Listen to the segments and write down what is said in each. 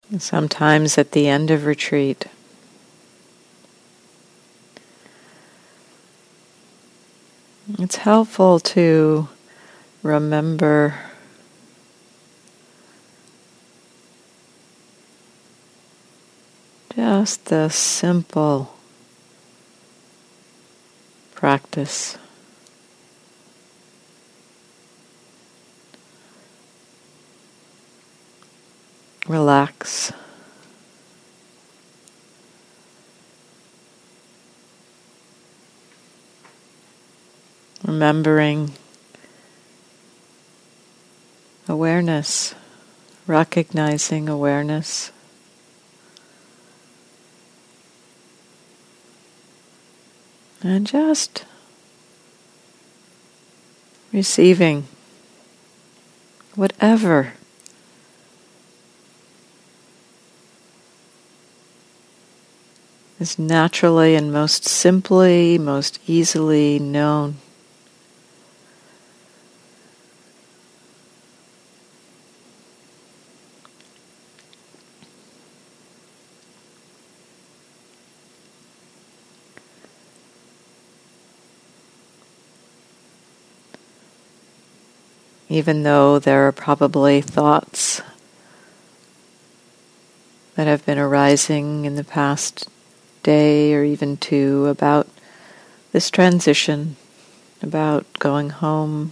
Sometimes at the end of retreat, it's helpful to remember just the simple practice. Relax. Remembering awareness, recognizing awareness. And just receiving whatever is naturally and most simply, most easily known. Even though there are probably thoughts that have been arising in the past day or even two about this transition, about going home.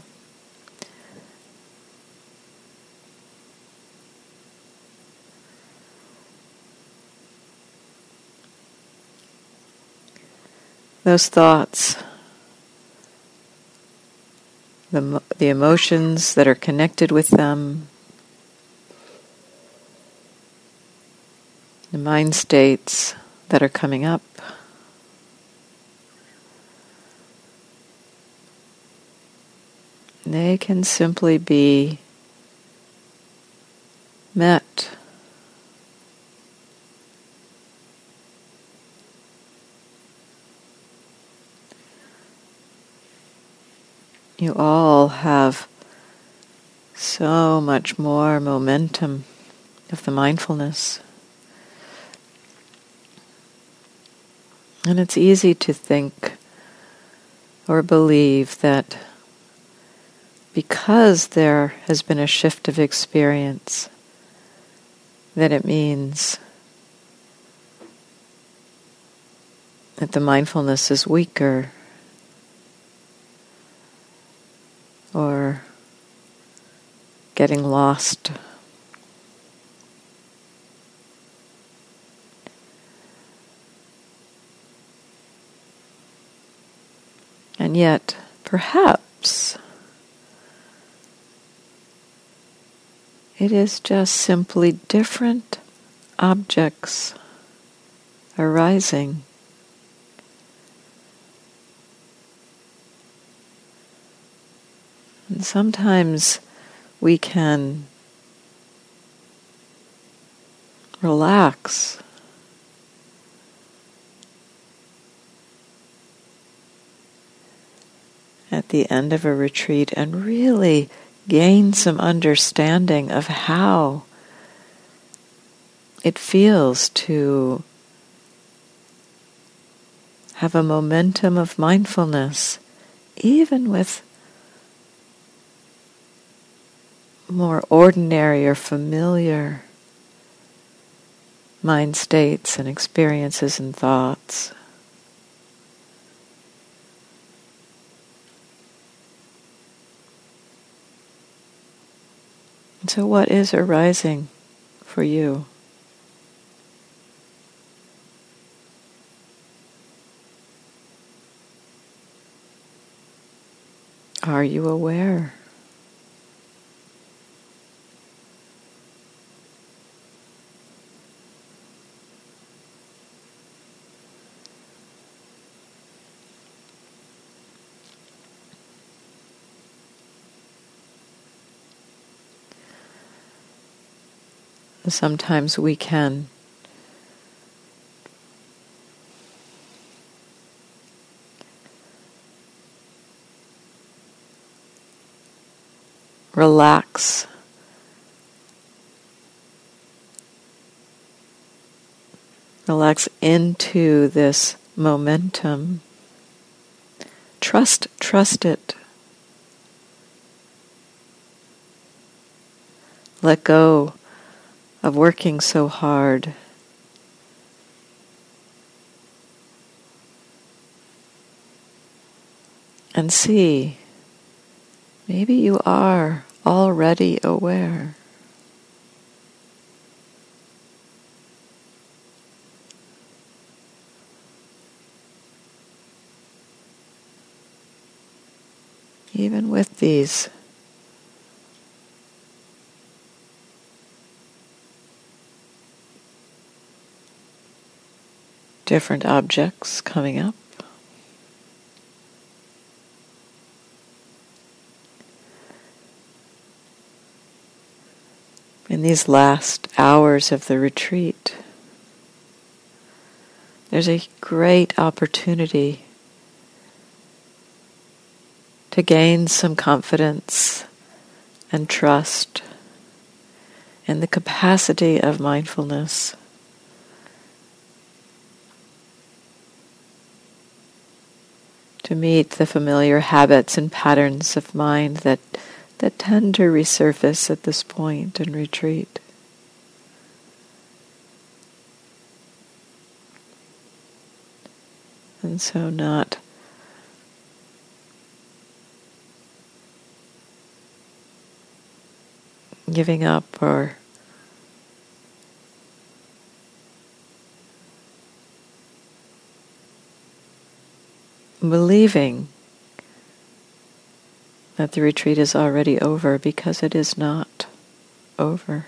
Those thoughts, the emotions that are connected with them, the mind states that are coming up, they can simply be met. You all have so much more momentum of the mindfulness. And it's easy to think or believe that because there has been a shift of experience, that it means that the mindfulness is weaker or getting lost. And yet, perhaps, it is just simply different objects arising. And sometimes we can relax at the end of a retreat and really gain some understanding of how it feels to have a momentum of mindfulness, even with more ordinary or familiar mind states and experiences and thoughts. And so what is arising for you? Are you aware? Sometimes we can relax Relax into this momentum. Trust it. Let go of working so hard. And see, maybe you are already aware. Even with these different objects coming up. In these last hours of the retreat, there's a great opportunity to gain some confidence and trust in the capacity of mindfulness. To meet the familiar habits and patterns of mind that tend to resurface at this point in retreat. And so not giving up or believing that the retreat is already over, because it is not over.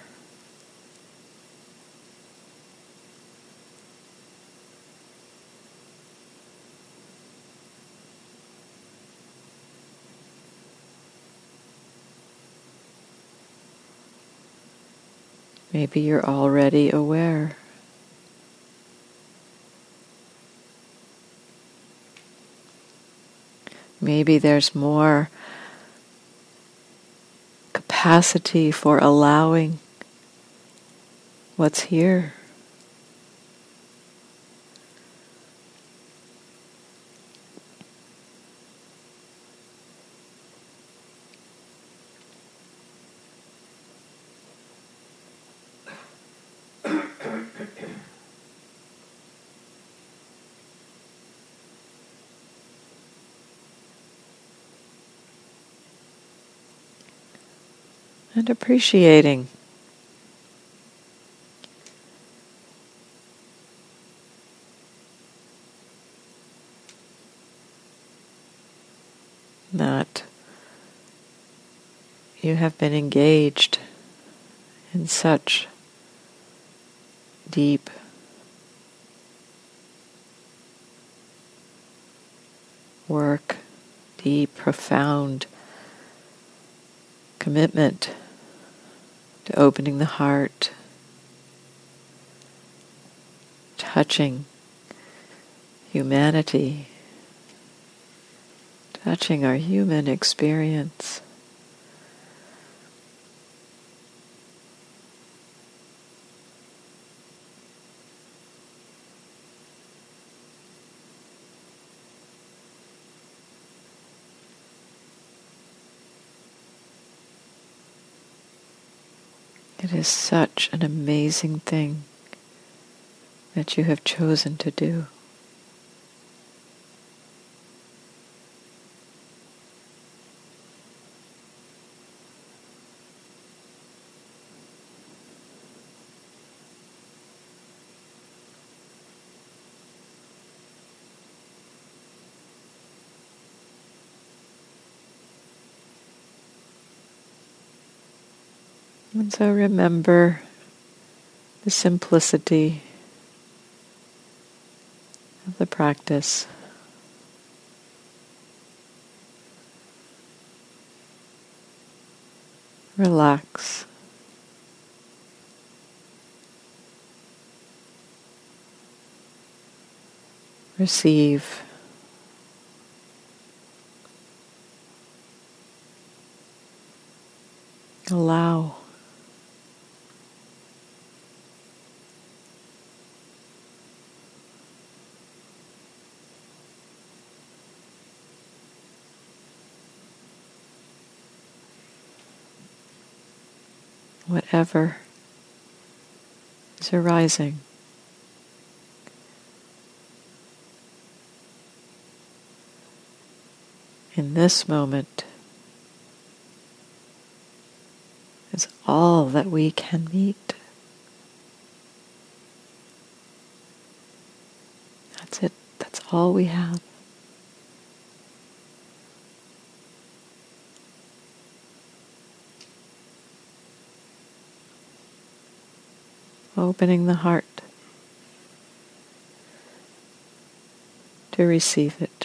Maybe you're already aware. Maybe there's more capacity for allowing what's here. And appreciating that you have been engaged in such deep work, deep, profound commitment to opening the heart, touching humanity, touching our human experience. It is such an amazing thing that you have chosen to do. And so remember the simplicity of the practice. Relax. Receive. Allow. whatever is arising. In this moment is all that we can meet. That's it. That's all we have. Opening the heart to receive it.